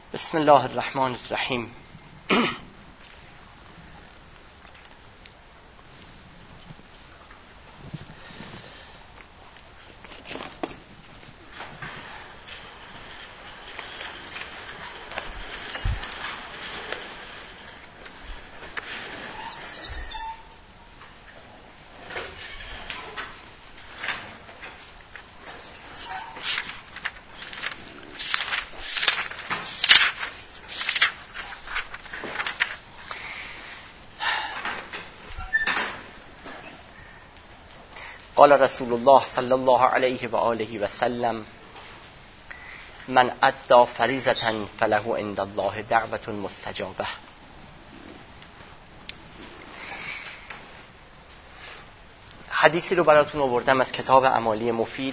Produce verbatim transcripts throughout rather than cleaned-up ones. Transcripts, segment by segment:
بسم الله الرحمن الرحیم. قال رسول الله صلی الله علیه و آله و سلم: من ادى فریضة فله عند الله دعوة مستجابة. حدیثی رو براتون آوردم از کتاب اعمالی مفید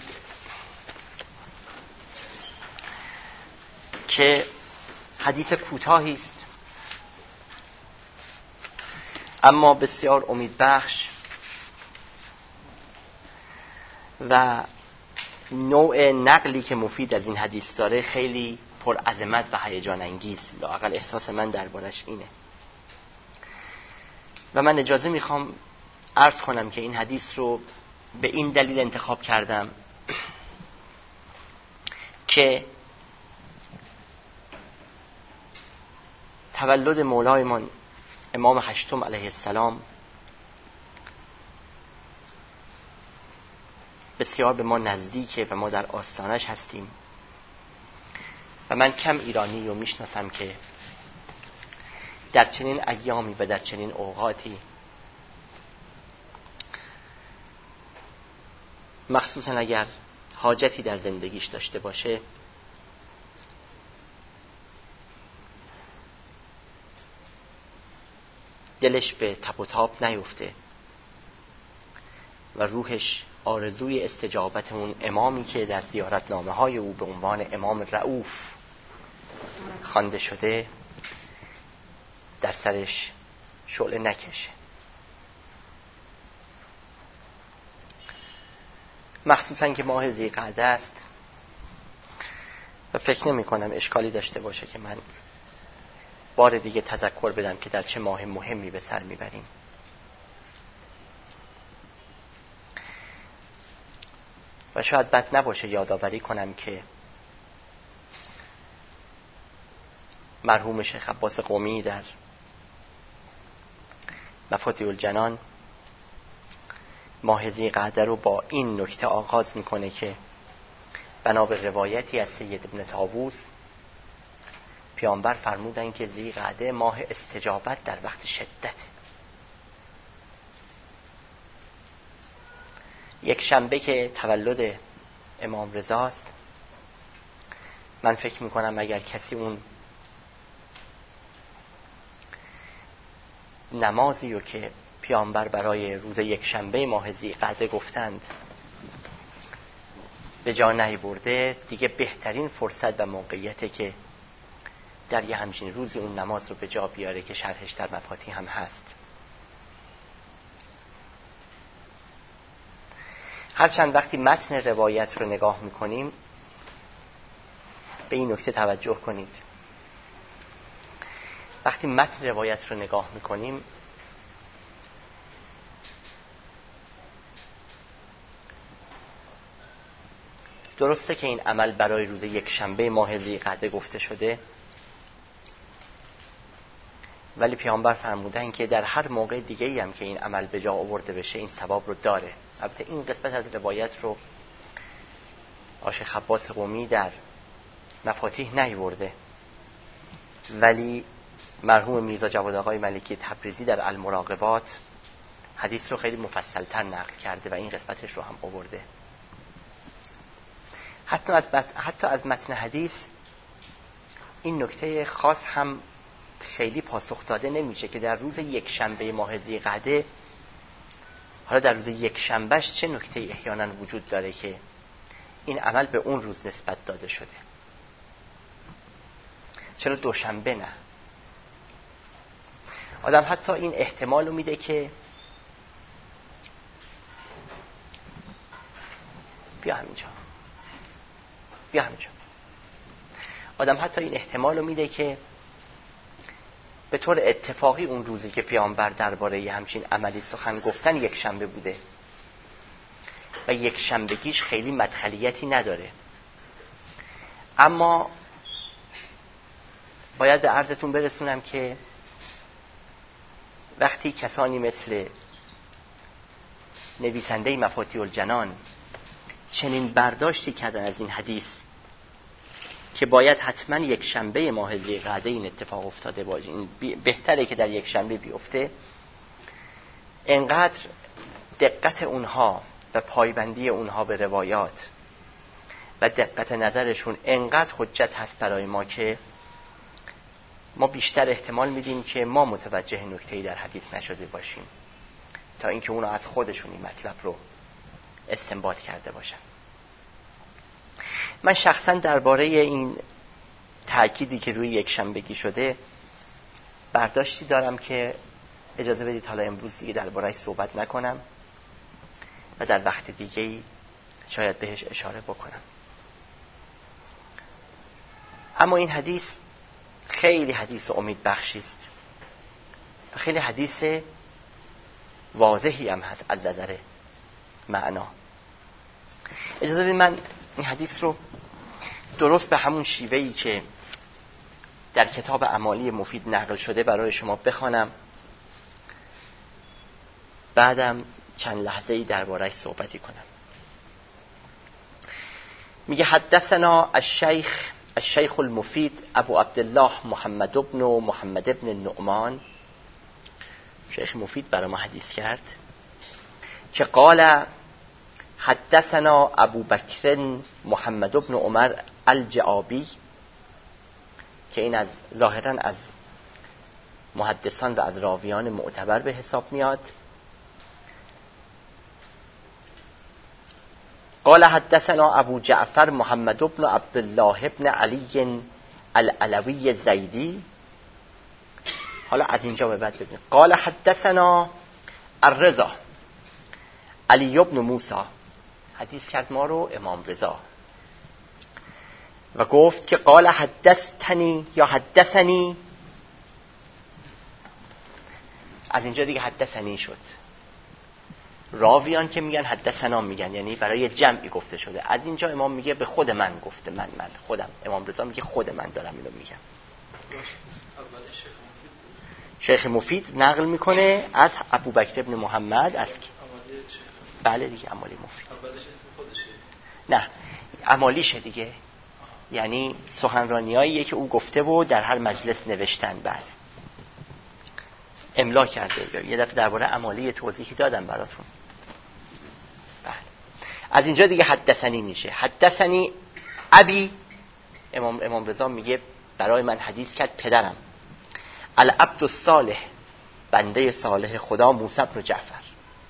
که حدیث کوتاهی است اما بسیار امیدبخش و نوع نقلی که مفید از این حدیث داره خیلی پر عظمت و هیجان انگیز، لااقل احساس من دربارش اینه. و من اجازه میخوام عرض کنم که این حدیث رو به این دلیل انتخاب کردم که تولد مولایمان امام هشتم علیه السلام بسیار به ما نزدیکه و ما در آستانش هستیم و من کم ایرانی رو میشناسم که در چنین ایامی و در چنین اوقاتی، مخصوصا اگر حاجتی در زندگیش داشته باشه، دلش به تپ و تاب نیفته و روحش آرزوی استجابت اون امامی که در زیارتنامه های او به عنوان امام رؤوف خوانده شده در سرش شعله نکشه. مخصوصا که ماه ذی‌قعده است و فکر نمی کنم اشکالی داشته باشه که من بار دیگه تذکر بدم که در چه ماه مهمی به سر میبریم. و شاید بد نباشه یادآوری کنم که مرحوم شیخ عباس قمی در مفاتیح الجنان ماه ذی‌قعده رو با این نکته آغاز میکنه که بنا به روایتی از سید ابن طاووس پیامبر فرمودن که ذی‌قعده ماه استجابت در وقت شدته. یک شنبه که تولد امام رضاست، من فکر میکنم اگر کسی اون نمازی رو که پیامبر برای روز یک شنبه ماه ذی‌قعده گفتند به جا نیاورده، دیگه بهترین فرصت و موقعیته که در یه همچین روزی اون نماز رو به جا بیاره که شرحش در مفاتیح هم هست. هرچند وقتی متن روایت رو نگاه میکنیم به این نکته توجه کنید، وقتی متن روایت رو نگاه میکنیم درسته که این عمل برای روز یک شنبه ماه ذی‌قعده گفته شده، ولی پیامبر فرمودن که در هر موقع دیگه‌ای هم که این عمل به جا آورده بشه این ثواب رو داره. البته این قسمت از روایت رو شیخ عباس قمی در مفاتیح نیاورده، ولی مرحوم میرزا جواد آقای ملکی تبریزی در المراقبات حدیث رو خیلی مفصل‌تر نقل کرده و این قسمتش رو هم آورده. حتی از متن حتی از متن حدیث این نکته خاص هم خیلی پاسخ داده نمیشه که در روز یک شنبه ماه ذی‌قعده، حالا در روز یک شنبهش چه نکته احیانا وجود داره که این عمل به اون روز نسبت داده شده؟ چرا دوشنبه نه؟ آدم حتی این احتمال رو میده که بیا همینجا بیا همینجا آدم حتی این احتمال رو میده که به طور اتفاقی اون روزی که پیامبر درباره همچین عملی سخن گفتن یک شنبه بوده و یک شنبگیش خیلی مدخلیتی نداره. اما باید به عرضتون برسونم که وقتی کسانی مثل نویسنده مفاتیح الجنان چنین برداشتی کردن از این حدیث که باید حتما یک شنبه ماه ذی‌قعده این اتفاق افتاده باشه، این بهتره که در یک شنبه بیفته، انقدر دقت اونها و پایبندی اونها به روایات و دقت نظرشون انقدر حجت هست برای ما که ما بیشتر احتمال میدیم که ما متوجه نکته‌ای در حدیث نشده باشیم تا اینکه اونا از خودشون این مطلب رو استنباط کرده باشن. من شخصا درباره این تأکیدی که روی یک شنبگی شده برداشتی دارم که اجازه بدید حالا امروز دیگه درباره‌اش صحبت نکنم و در وقت دیگه‌ای شاید بهش اشاره بکنم. اما این حدیث خیلی حدیث امید بخشی است و خیلی حدیث واضحی هم هست از نظر معنا. اجازه بدید من این حدیث رو درست به همون شیوهی که در کتاب اعمالی مفید نقل شده برای شما بخوانم، بعدم چند لحظه‌ای درباره‌اش صحبتی کنم. میگه حدثنا الشیخ الشیخ المفید ابو عبدالله محمد بن محمد بن النعمان. شیخ مفید برای ما حدیث کرد که قال حدثنا ابو بکر محمد بن عمر الجعابی، که این از ظاهرا از محدثان و از راویان معتبر به حساب میاد. قال حدثنا ابو جعفر محمد بن عبدالله بن علی العلوی زیدی. حالا از اینجا به بعد ببینید. قال حدثنا الرضا علی بن موسی. حدیث کرد ما رو امام رضا و گفت که قال حدثتنی یا حدثنی. از اینجا دیگه حدثنی شد. راویان که میگن حدثنا میگن، یعنی برای جمعی گفته شده. از اینجا امام میگه به خود من گفته، من من خودم. امام رضا میگه خود من دارم اینو میگم. شیخ مفید نقل میکنه از ابو بکر ابن محمد از کی؟ بله دیگه اعمالی مفید. نه اعمالیشه دیگه، یعنی سخنرانیاییه که او گفته و در هر مجلس نوشتن. بله املا کرده. یه دفعه درباره اعمالی توضیحی دادم براتون. بله از اینجا دیگه حدثنی میشه. حدثنی ابی. امام امام رضا میگه برای من حدیث کرد پدرم العبد الصالح، بنده صالح خدا، موسی بن جعفر.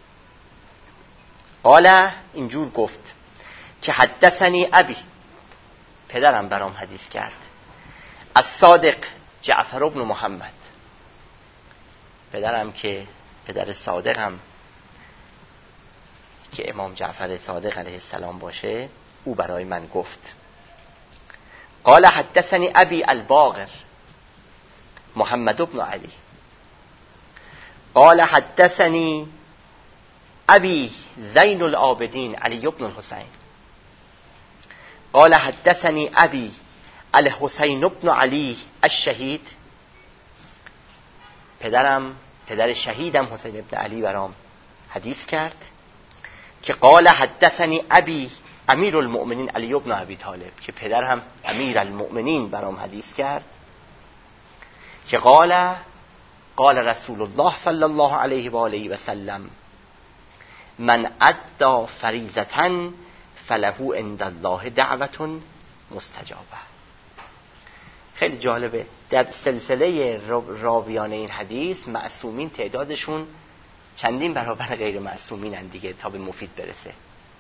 قال اینجور گفت که حدثنی ابی، پدرم برام حدیث کرد، از صادق جعفر بن محمد، پدرم که پدر صادق هم که امام جعفر صادق علیه السلام باشه، او برای من گفت. قال حدثنی ابی الباقر محمد بن علی. قال حدثنی ابی زین العابدین علی بن الحسین. قال حدثني أبي الحسين بن علي الشهید. پدرم پدر شهیدم حسین بن علی برام حدیث کرد که قال حدثني أبي امیر المؤمنین علی بن ابی طالب، که پدر هم امیر المؤمنین برام حدیث کرد که قال قال رسول الله صلی الله علیه و آله و سلم من ادى فریضة فله عند الله دعوة مستجابه. خیلی جالبه، در سلسله راویان این حدیث معصومین تعدادشون چندین برابر غیر معصومینن دیگه تا به مفید برسه.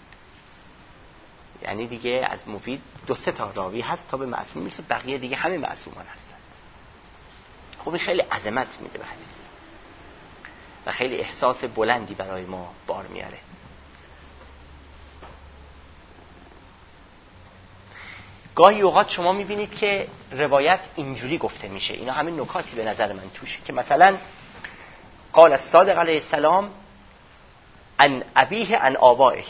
یعنی دیگه از مفید دو سه تا راوی هست تا به معصوم میرسه، بقیه دیگه همه معصومان هستن. خب این خیلی عظمت میده به حدیث و خیلی احساس بلندی برای ما بار میاره. گاهی اوقات شما میبینید که روایت اینجوری گفته میشه، اینا همین نکاتی به نظر من توشه که مثلا قال الصادق علیه السلام ان ابیه ان آبائه،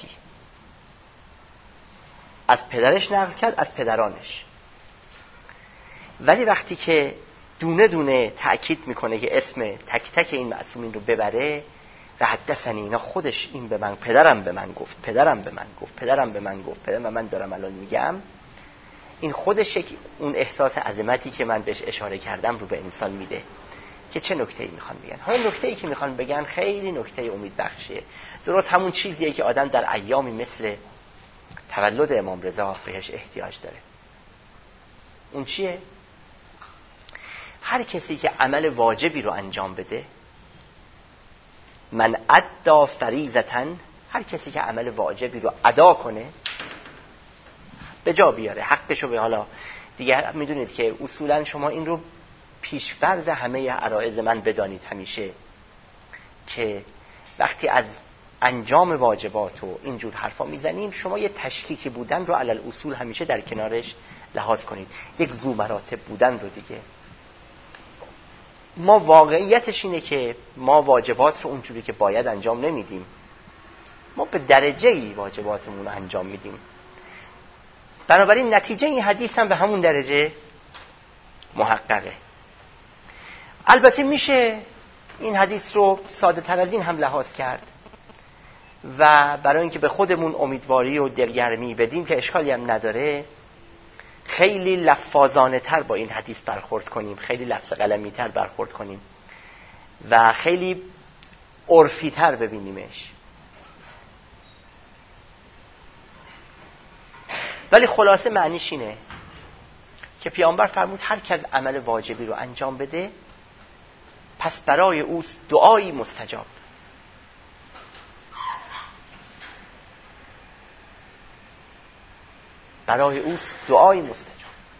از پدرش نقل کرد، از پدرانش. ولی وقتی که دونه دونه تأکید میکنه که اسم تک تک این معصومین رو ببره و حدثنی اینا خودش این به من، پدرم به من گفت، پدرم به من گفت، پدرم به من گفت، پدرم و من دارم الان میگم، این خودش اون احساس عظمتی که من بهش اشاره کردم رو به انسان میده که چه نکته‌ای میخوان بگن. حالا نکته‌ای که میخوان بگن خیلی نکته امید بخشه، درست همون چیزیه که آدم در ایامی مثل تولد امام رضا بهش احتیاج داره. اون چیه؟ هر کسی که عمل واجبی رو انجام بده، من ادا فریضةً، هر کسی که عمل واجبی رو ادا کنه، به جا بیاره، حقشو به، حالا دیگه میدونید که اصولا شما این رو پیش‌فرض همه عرایض من بدانید همیشه که وقتی از انجام واجبات و اینجور حرفا میزنیم، شما یه تشکیکی بودن رو علل اصول همیشه در کنارش لحاظ کنید، یک ذو مراتب بودن رو دیگه. ما واقعیتش اینه که ما واجبات رو اونجوری که باید انجام نمیدیم، ما به درجه‌ای واجباتمون رو انجام میدیم، بنابراین نتیجه این حدیث هم به همون درجه محققه. البته میشه این حدیث رو ساده تر از این هم لحاظ کرد و برای اینکه به خودمون امیدواری و دلگرمی بدیم که اشکالی هم نداره، خیلی لفاظانه تر با این حدیث برخورد کنیم، خیلی لفظ قلمی تر برخورد کنیم و خیلی عرفی تر ببینیمش. ولی خلاصه معنیش اینه که پیامبر فرمود هر کس عمل واجبی رو انجام بده، پس برای اوست دعایی مستجاب. برای اوست دعایی مستجاب.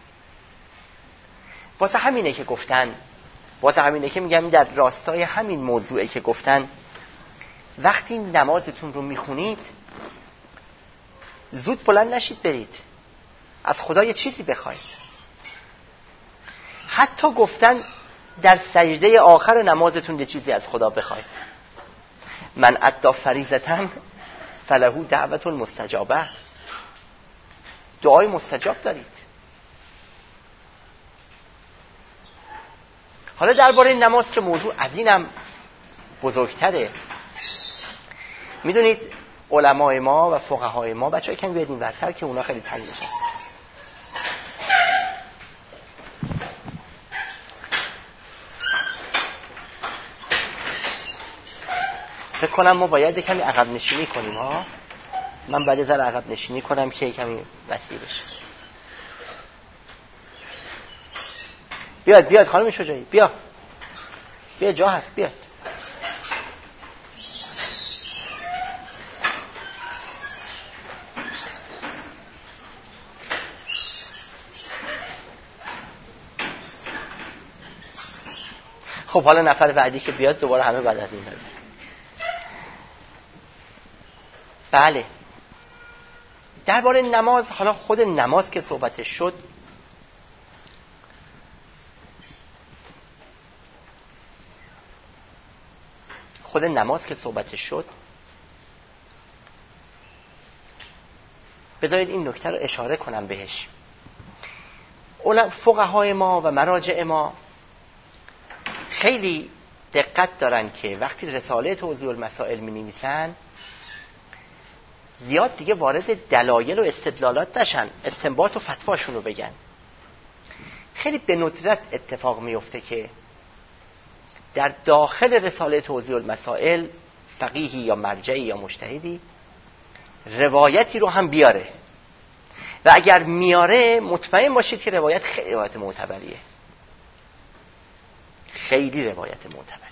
واسه همینه که گفتن، واسه همینه که میگم در راستای همین موضوعه که گفتن وقتی نمازتون رو میخونید زود بلند نشید برید از خدا یه چیزی بخواید. حتی گفتن در سجده آخر نمازتون یه چیزی از خدا بخواید. من ادا فریضةً فله دعوة مستجابه، دعای مستجاب دارید. حالا درباره نماز که موضوع از اینم بزرگتره، میدونید علمای ما و فقهای ما، بچه‌ها کمی بیاد این ورتر که اونا خیلی تنگ میشن. فکر کنم ما باید کمی عقب نشینی کنیم ها. من بعد ذره عقب نشینی کنم که کمی وسیع بشه. بیاد بیاد خانم شجاعی، بیا بیا، جا هست، بیاد. خب حالا نفر بعدی که بیاد دوباره همه بعد از این برد. بله، درباره نماز، حالا خود نماز که صحبتش شد، خود نماز که صحبتش شد بذارید این نکته رو اشاره کنم بهش. فقهای ما و مراجع ما خیلی دقت دارن که وقتی رساله توضیح المسائل می نویسن زیاد دیگه وارد دلایل و استدلالات نشن، استنباط و فتواشون رو بگن. خیلی به ندرت اتفاق میفته که در داخل رساله توضیح المسائل فقیهی یا مرجعی یا مجتهدی روایتی رو هم بیاره و اگر میاره مطمئن باشید که روایت خیلی روایت معتبریه، خیلی روایت معتبریه.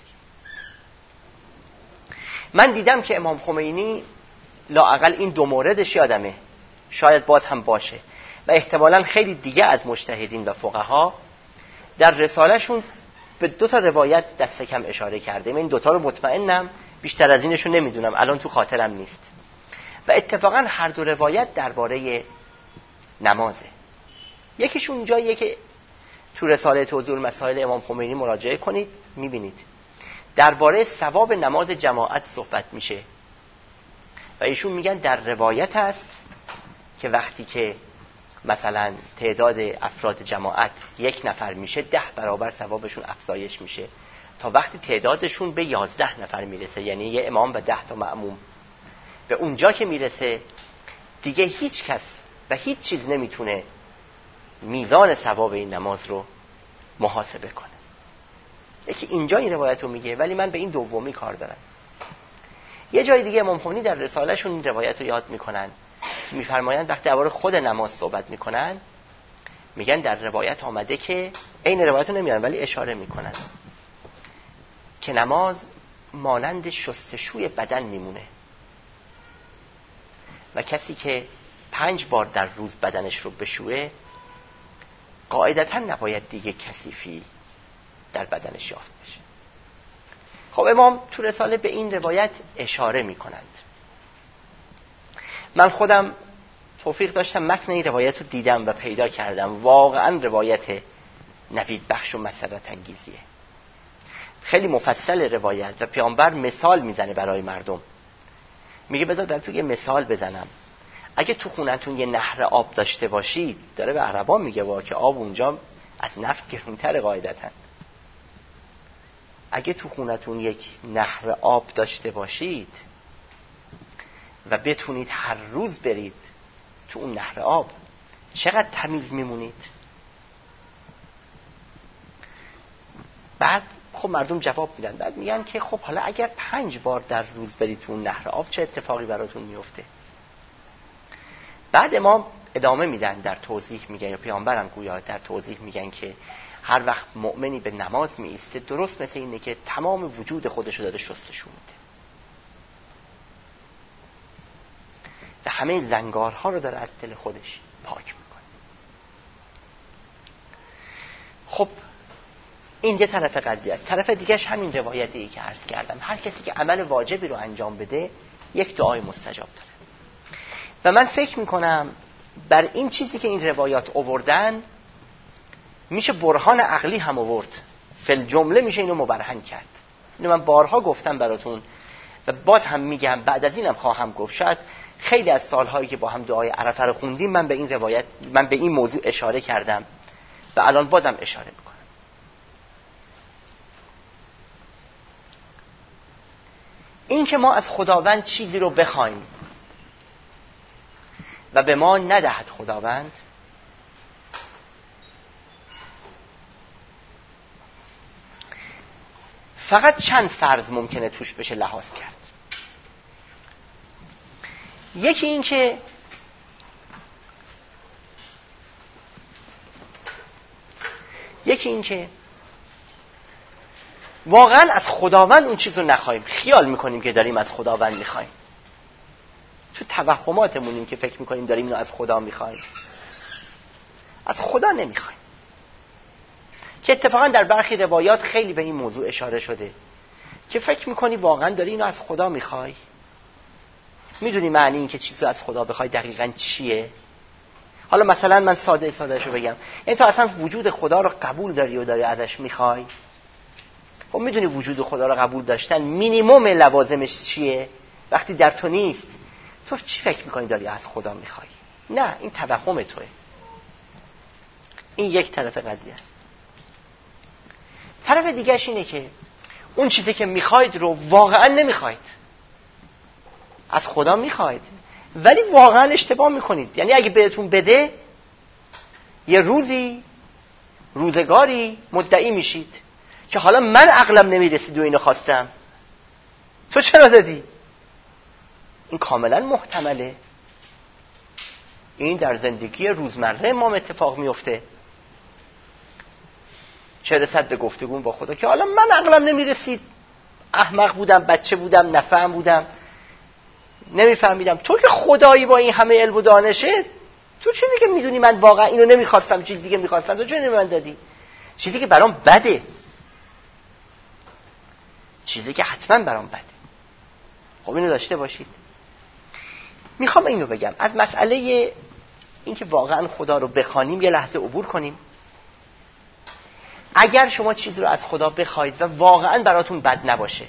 من دیدم که امام خمینی لااقل این دو موردش یادمه، شاید باز هم باشه و احتمالاً خیلی دیگه از مجتهدین و فقها در رسالهشون به دو تا روایت دست کم اشاره کرده. من این دوتا رو مطمئنم، بیشتر از اینشو نمیدونم، الان تو خاطرم نیست. و اتفاقا هر دو روایت درباره نمازه. یکیشون جاییه که تو رساله توضیح المسائل امام خمینی مراجعه کنید، میبینید درباره ثواب نماز جماعت صحبت میشه و ایشون میگن در روایت هست که وقتی که مثلا تعداد افراد جماعت یک نفر میشه ده برابر ثوابشون افزایش میشه تا وقتی تعدادشون به یازده نفر میرسه، یعنی یه امام و ده تا مأموم. به اونجا که میرسه دیگه هیچ کس و هیچ چیز نمیتونه میزان ثواب این نماز رو محاسبه کنه. یکی اینجا این روایت رو میگه، ولی من به این دومی کار دارم. یه جای دیگه امام خمینی در رسالهشون این روایت رو یاد میکنن که میفرمایند وقتی درباره خود نماز صحبت میکنن میگن در روایت آمده که این روایت رو نمیارن ولی اشاره میکنن که نماز مانند شستشوی بدن میمونه و کسی که پنج بار در روز بدنش رو بشوه قاعدتاً نباید دیگه کثیفی در بدنش یافت بشه. خب امام تو رساله به این روایت اشاره میکنند. من خودم توفیق داشتم متن این روایت رو دیدم و پیدا کردم، واقعاً روایت نوید بخش و مسرت انگیزیه، خیلی مفصل روایت و پیامبر مثال میزنه برای مردم. میگه بذار براتون یه مثال بزنم. اگه تو خونتون یه نهر آب داشته باشید، داره به عربا میگه وا که آب اونجا از نفت گرونتر قاعدتاً. اگه تو خونتون یک نهر آب داشته باشید و بتونید هر روز برید تو اون نهر آب، چقدر تمیز میمونید؟ بعد خب مردم جواب میدن، بعد میگن که خب حالا اگر پنج بار در روز برید تو اون نهر آب چه اتفاقی براتون میفته؟ بعد امام ادامه میدن در توضیح، میگن یا پیامبرم گویا در توضیح میگن که هر وقت مؤمنی به نماز میایسته درست مثل اینه که تمام وجود خودش رو داره شستشو میده و همه زنگارها رو داره از دل خودش پاک میکنه. خب این یه طرف قضیه است. طرف دیگهش همین روایتی که عرض کردم، هر کسی که عمل واجبی رو انجام بده یک دعای مستجاب داره و من فکر میکنم بر این چیزی که این روایات آوردن میشه برهان عقلی هم آورد، فل جمله میشه اینو مبرهن کرد. اینو من بارها گفتم براتون و باز هم میگم، بعد از اینم خواهم گفت. شاید خیلی از سالهایی که با هم دعای عرفه رو خوندیم من به این روایت، من به این موضوع اشاره کردم و الان بازم اشاره میکنم. این که ما از خداوند چیزی رو بخوایم و به ما ندهد خداوند، فقط چند فرض ممکنه توش بشه لحاظ کرد. یکی این که یکی این که واقعا از خداوند اون چیز رو نخواهیم، خیال میکنیم که داریم از خداوند میخوایم، تو توهماتمونیم که فکر میکنیم داریم اینو از خدا میخوایم، از خدا نمیخوایم. که اتفاقا در برخی روایات خیلی به این موضوع اشاره شده که فکر میکنی واقعا داری اینو از خدا میخوای؟ میدونی معنی این که چیزو از خدا بخوای دقیقاً چیه؟ حالا مثلا من ساده سادهشو بگم، یعنی تو اصلا وجود خدا رو قبول داری و داری ازش میخوای؟ خب میدونی وجود خدا رو قبول داشتن مینیمم لوازمش چیه؟ وقتی در تو نیست تو چی فکر میکنی داری از خدا میخوای؟ نه، این توهم توئه. این یک طرف قضیه است. طرف دیگهش اینه که اون چیزی که میخواید رو واقعا نمیخواید، از خدا میخواید ولی واقعا اشتباه میکنید. یعنی اگه بهتون بده یه روزی روزگاری مدعی میشید که حالا من عقلم نمیرسید و اینو خواستم، تو چرا دادی؟ این کاملا محتمله. این در زندگی روزمره ما اتفاق میفته، چه رسد به گفتگو با خدا که حالا من عقلم نمیرسید، احمق بودم، بچه بودم، نفهم بودم، نمیفهمیدم. تو که خدایی با این همه علم و دانشه، تو چیزی که میدونی من واقعا اینو نمیخواستم، چیزی که میخواستم، تو چرا من دادی؟ چیزی که برام بده، چیزی که حتما برام بده. خب اینو داشته باشید. میخوام اینو بگم، از مسئله اینکه واقعا خدا رو بخوانیم، یه لحظه عبور کنیم. اگر شما چیزی رو از خدا بخواید و واقعا براتون بد نباشه،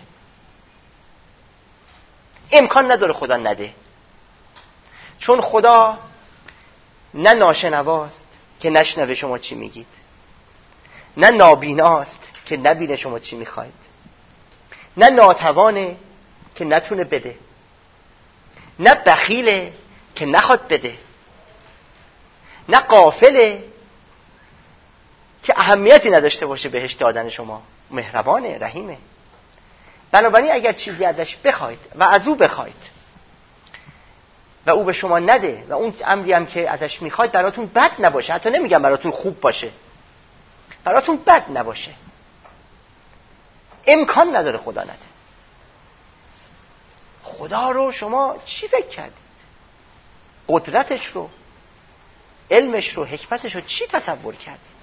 امکان نداره خدا نده. چون خدا نه ناشنواست که نشنوه شما چی میگید، نه نابیناست که نبینه شما چی میخواید، نه ناتوانه که نتونه بده، نه بخیله که نخواد بده، نه غافله که اهمیتی نداشته باشه بهش دادن شما. مهربانه، رحیمه. بنابراین اگر چیزی ازش بخواید و از او بخواید و او به شما نده و اون امری هم که ازش میخواید براتون بد نباشه، حتی نمیگم براتون خوب باشه، براتون بد نباشه، امکان نداره خدا نده. خدا رو شما چی فکر کردید؟ قدرتش رو، علمش رو، حکمتش رو چی تصور کردید؟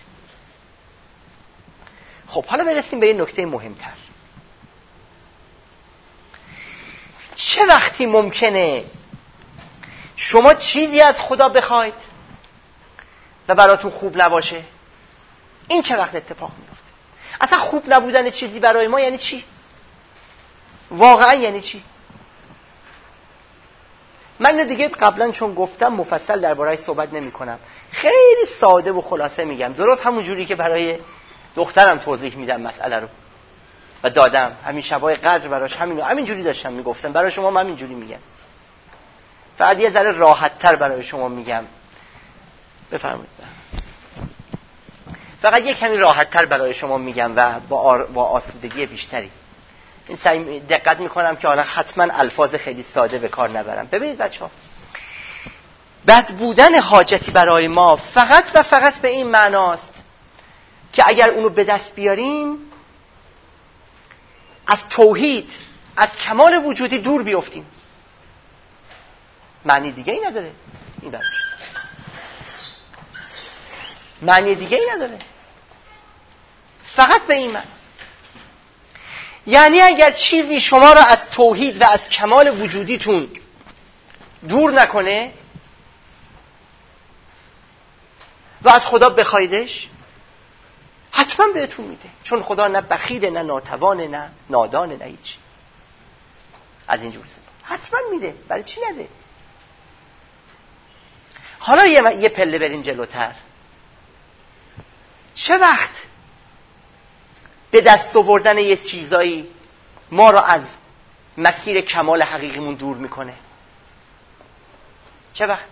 خب حالا برسیم به این نکته مهمتر. چه وقتی ممکنه شما چیزی از خدا بخواید و براتون خوب نباشه؟ این چه وقت اتفاق میفته؟ اصلا خوب نبودن چیزی برای ما یعنی چی؟ واقعا یعنی چی؟ من اینو دیگه قبلا چون گفتم مفصل درباره‌اش صحبت نمی کنم، خیلی ساده و خلاصه میگم، درست همون جوری که برای دخترم توضیح میدم مسئله رو و دادم، همین شبای قدر براش همین همین جوری داشتم میگفتم، برای شما من همین جوری میگم، فقط یه ذره راحت تر برای شما میگم. بفرمایید. فقط یه کمی راحت تر برای شما میگم و با, آر... با آسودگی بیشتری. این سعی دقت میکنم که حالا حتما الفاظ خیلی ساده به کار نبرم. ببینید بچه‌ها، بد بودن حاجتی برای ما فقط و فقط به این معناست که اگر اونو به دست بیاریم از توحید، از کمال وجودی دور بیفتیم. معنی دیگه ای نداره این براش، معنی دیگه ای نداره، فقط به این معناست. یعنی اگر چیزی شما را از توحید و از کمال وجودیتون دور نکنه و از خدا بخوایدش، حتما بهتون میده. چون خدا نه بخیله، نه ناتوانه، نه نادانه، نه هیچ از این جور سبب. حتما میده، برای چی نده؟ حالا یه, یه پله بریم جلوتر. چه وقت به دست آوردن یه چیزایی ما را از مسیر کمال حقیقیمون دور میکنه؟ چه وقت؟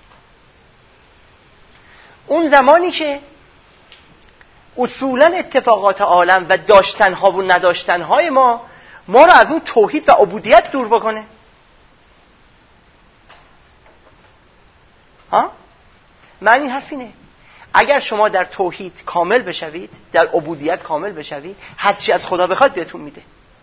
اون زمانی که اصولا اتفاقات عالم و داشتنها و نداشتنهای ما ما را از اون توحید و عبودیت دور بکنه. ها؟ معنی حرف اینه. اگر شما در توحید کامل بشوید، در عبودیت کامل بشوید، هر چی از خدا بخواد بهتون میده.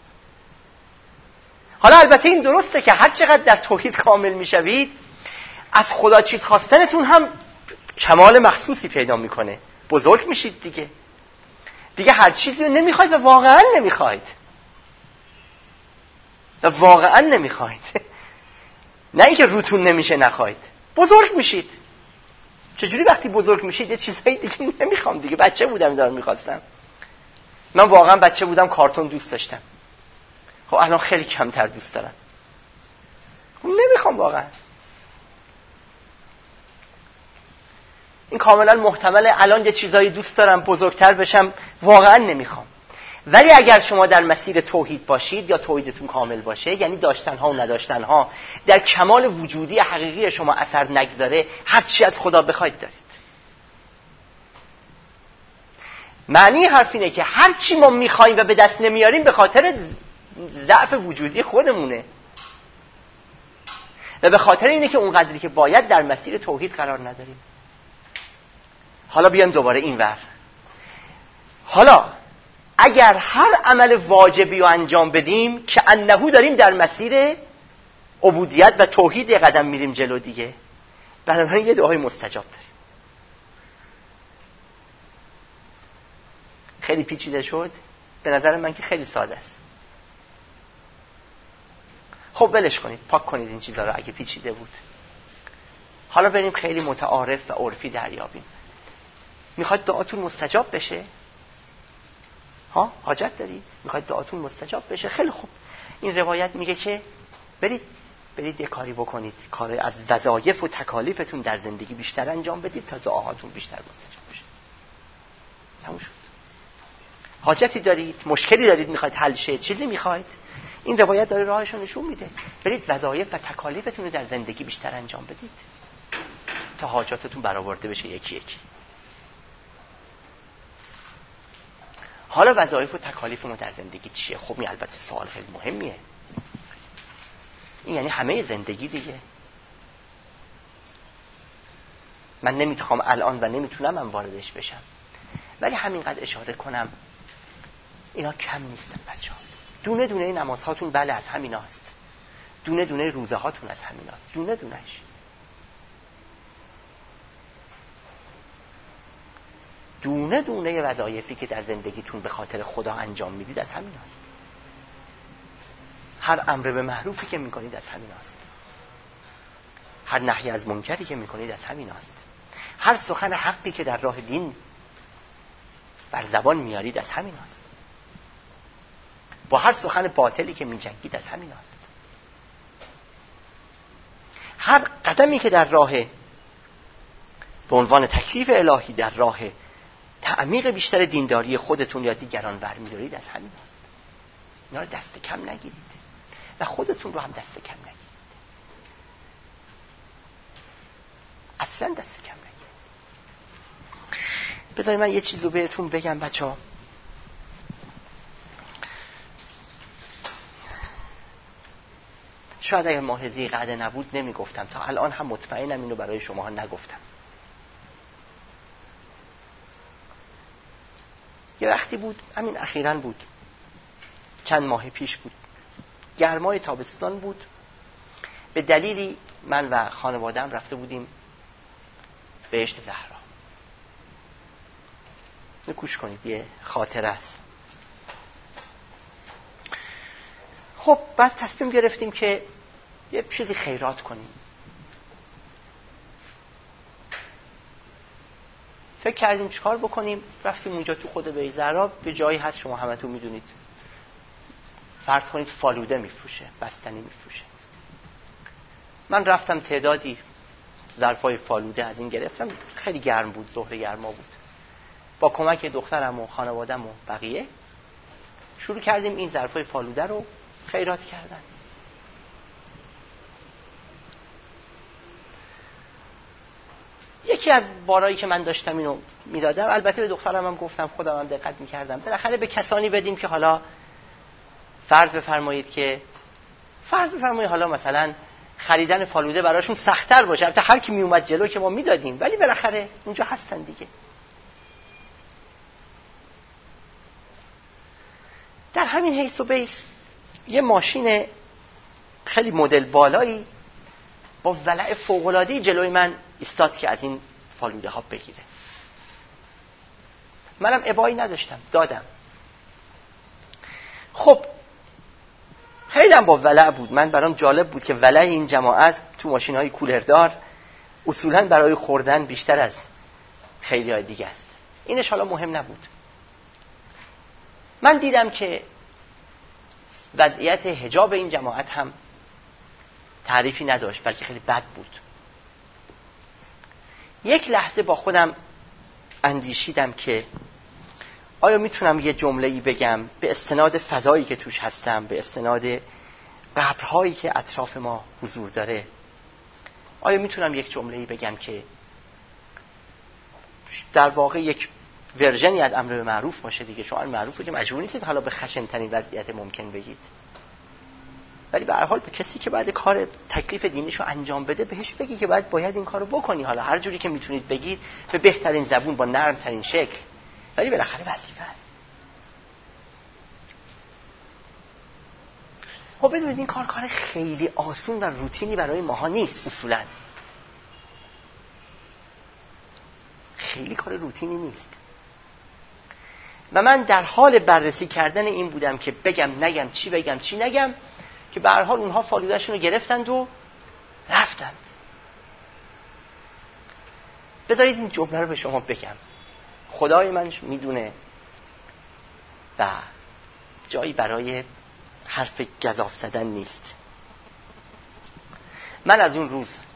حالا البته این درسته که هر چقدر در توحید کامل میشوید، از خدا چیز خواستنتون هم کمال مخصوصی پیدا میکنه. بزرگ میشید دیگه. دیگه هر چیزی رو نمیخواید و واقعا نمیخواید. و واقعا نمیخواید. نه اینکه روتون نمیشه نخواید. بزرگ میشید. چجوری وقتی بزرگ میشید یه چیزایی دیگه نمیخوام دیگه؟ بچه بودم دارم میخواستم. من واقعا بچه بودم کارتون دوست داشتم. خب الان خیلی کمتر دوست دارم. خب نمیخوام واقعا. این کاملا محتمله. الان یه چیزایی دوست دارم بزرگتر بشم، واقعا نمیخوام. ولی اگر شما در مسیر توحید باشید یا توحیدتون کامل باشه، یعنی داشتنها و نداشتنها در کمال وجودی حقیقی شما اثر نگذاره، هر چی از خدا بخواید دارید. معنی حرف اینه که هر چی ما میخوایم و به دست نمیاریم به خاطر ضعف وجودی خودمونه و به خاطر اینه که اونقدری که باید در مسیر توحید قرار نداریم. حالا بیایم دوباره این ور. حالا اگر هر عمل واجبی رو انجام بدیم که انهو داریم در مسیر عبودیت و توحید یه قدم میریم جلو دیگه، بنابراین یه دعای مستجاب داریم. خیلی پیچیده شد؟ به نظر من که خیلی ساده است. خب ولش کنید، پاک کنید این چیزا رو اگه پیچیده بود. حالا بریم خیلی متعارف و عرفی دریابیم. میخواد دعاتون مستجاب بشه؟ ها حاجت دارید؟ میخواد دعاتون مستجاب بشه؟ خیلی خوب. این روایت میگه که برید برید یه کاری بکنید، کار از وظایف و تکالیفتون در زندگی بیشتر انجام بدید تا دعاهاتون بیشتر مستجاب بشه. تموم شد. حاجتی دارید، مشکلی دارید میخواید حل شه، چیزی میخواید، این روایت داره راهش رو نشون میده. برید وظایف و تکالیفتون رو در زندگی بیشتر انجام بدید تا حاجاتتون برآورده بشه یکی یکی. حالا وظایف و تکالیف ما در زندگی چیه؟ خب این البته سوال خیلی مهمیه. این یعنی همه زندگی دیگه. من نمیتونم الان و نمیتونم من واردش بشم، ولی همینقدر اشاره کنم اینا کم نیستن بچه‌ها. دونه دونه نمازهاتون بله از همین هاست، دونه دونه روزه هاتون از همین هاست، دونه دونهش. دونه دونه وظایفی که در زندگیتون به خاطر خدا انجام میدید از همین هاست. هر امر به معروفی که میکنید از همین هاست، هر نهی از منکری که میکنید از همین هاست، هر سخن حقی که در راه دین بر زبان میارید از همین هاست، با هر سخن باطلی که میجنگید از همین هاست. هر قدمی که در راه به عنوان تکلیف الهی در راه تعمیق بیشتر دینداری خودتون یا دیگران برمی‌دارید از همین هاست. اینا رو دست کم نگیرید و خودتون رو هم دست کم نگیرید، اصلا دست کم نگیرید. بذارید من یه چیزو بهتون بگم بچه‌ها. شاید اگر ماهزی قعده نبود نمیگفتم، تا الان هم مطمئنم اینو برای شماها نگفتم. یه وقتی بود، همین اخیراً بود، چند ماه پیش بود، گرمای تابستان بود، به دلیلی من و خانواده‌ام رفته بودیم بهشت زهرا. نکوش کنید، یه خاطره است. خب بعد تصمیم گرفتیم که یه چیزی خیرات کنیم. فکر کردیم چیکار بکنیم، رفتیم اونجا تو خود بیت زهرا، به جایی هست شما همتون میدونید، فرض کنید فالوده میفروشه، بستنی میفروشه. من رفتم تعدادی ظرفای فالوده از این گرفتم، خیلی گرم بود، ظهر گرما بود. با کمک دخترم و خانواده‌م و بقیه شروع کردیم این ظرفای فالوده رو خیرات کردن. یکی از بارایی که من داشتم اینو میدادم، البته به دخترم هم گفتم، خودم هم دقت میکردم، بالاخره به کسانی بدیم که حالا فرض بفرمایید که فرض بفرمایید حالا مثلا خریدن فالوده براشون سخت‌تر باشه. البته هر کی می اومد جلو که ما میدادیم، ولی بالاخره اونجا هستن دیگه. در همین حیث و بیس یه ماشین خیلی مدل بالایی با ولع فوق‌العاده‌ای جلوی من ایستاد که از این فالوده ها بگیره. منم ابایی نداشتم، دادم. خب خیلی هم با ولع بود. من برام جالب بود که ولع این جماعت تو ماشین های کولردار اصولاً برای خوردن بیشتر از خیلی های دیگه است. اینش حالا مهم نبود. من دیدم که وضعیت حجاب این جماعت هم تعریفی نداشت، بلکه خیلی بد بود. یک لحظه با خودم اندیشیدم که آیا میتونم یه جمله‌ای بگم به استناد فضایی که توش هستم، به استناد قبرهایی که اطراف ما حضور داره، آیا میتونم یک جمله‌ای بگم که در واقع یک ورژنی از امر به معروف باشه دیگه، چون امر معروفه که مجبور نیستید حالا به خشن‌ترین وضعیت ممکن بگید، ولی به هر حال به کسی که بعد کار تکلیف دینیشو انجام بده بهش بگی که باید باید این کارو بکنی. حالا هر جوری که میتونید بگید، به بهترین زبون، با نرم ترین شکل، ولی بالاخره وظیفه است. خب بدونید این کار کار خیلی آسون و روتینی برای ماها نیست. اصولا خیلی کار روتینی نیست و من در حال بررسی کردن این بودم که بگم نگم، چی بگم چی نگم، که به هر حال اونها فالوده‌شون رو گرفتند و رفتند. بذارید این جمله رو به شما بگم. خدای من میدونه و جایی برای حرف گزاف زدن نیست. من از اون روز